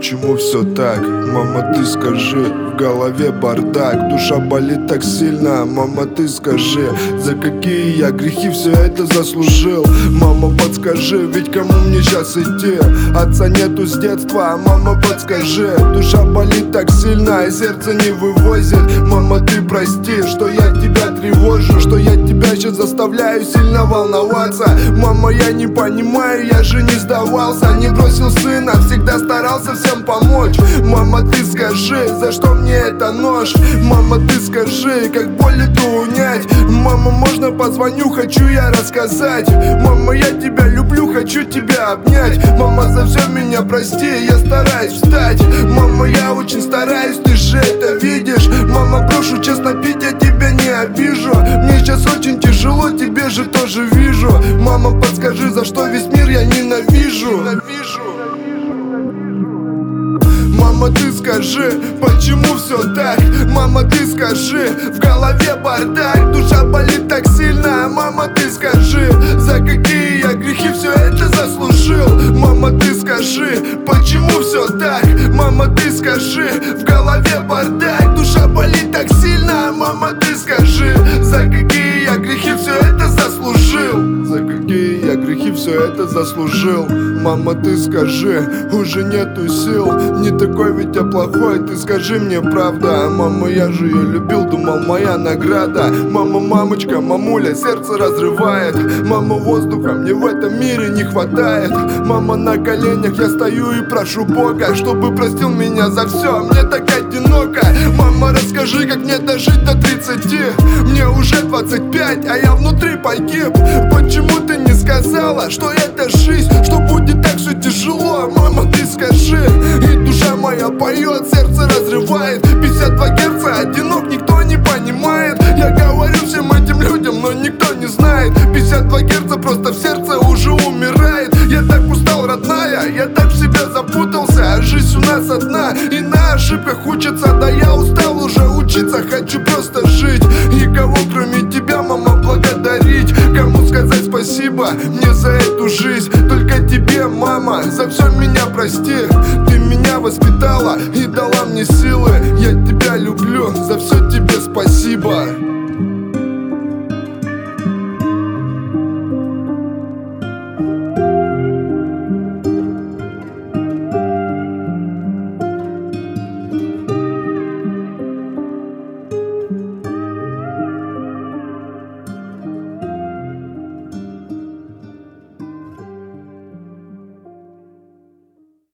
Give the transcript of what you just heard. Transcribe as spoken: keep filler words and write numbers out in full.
почему все так? Мама, ты скажи, в голове бардак, душа болит так сильно. Мама, ты скажи, за какие я грехи все это заслужил? Мама, подскажи, ведь кому мне сейчас идти? Отца нету с детства, мама, подскажи. Душа болит так сильно, и сердце не вывозит. Мама, ты прости, что я тебя тревожу, что я тебя сейчас заставляю сильно волноваться. Мама, я не понимаю, я же не сдавался, не бросил сына, всегда старался всем помочь. Мама, ты скажи, за что мне это нож? Мама, ты скажи, как боль эту унять? Мама, можно позвоню, хочу я рассказать? Мама, я тебя люблю, хочу тебя обнять. Мама, за все меня прости, я стараюсь встать. Мама, я очень стараюсь, ты же это видишь. Мама, прошу честно пить, я тебя не обижу. Мне сейчас очень тяжело, тебе же тоже вижу. Мама, подскажи, за что весь мир я ненавижу? Мама, ты скажи, почему все так? Мама, ты скажи, в голове бардак, душа болит так сильно. Мама, ты скажи, за какие я грехи все это заслужил? Мама, ты скажи, почему все так? Мама, ты скажи, в голове бардак, душа болит так сильно. Мама, ты скажи, за какие я грехи все это заслужил? За какие я грехи все это заслужил? Мама, ты скажи, уже нету сил, не такой ведь я плохой, ты скажи мне правда. Мама, я же ее любил, думал моя награда. Мама, мамочка, мамуля, сердце разрывает. Мама, воздуха мне в этом мире не хватает. Мама, на коленях я стою и прошу Бога, чтобы простил меня за все, мне так одиноко. Мама, расскажи, как мне дожить до тридцати? Мне уже двадцать пять, а я внутри погиб. Почему ты не сказала, что это жизнь, что будет так все тяжело? Мама, ты скажи, и душа моя поет, сердце разрывает. Пятьдесят два герца, одинок, никто не понимает. Я говорю всем этим людям, но никто не знает. Пятьдесят два герца, просто в сердце уже умирает. Я так устал, родная, я так в себя запутался. А жизнь у нас одна, и на ошибках учатся. Да я устал уже учиться, хочу просто жить. Никого кроме тебя, мама, благодарить. Кому сказать спасибо мне за эту жизнь? Только тебе, мама, за все меня прости. Ты меня воспитала и дала мне силы. Я тебя люблю, за все тебе спасибо.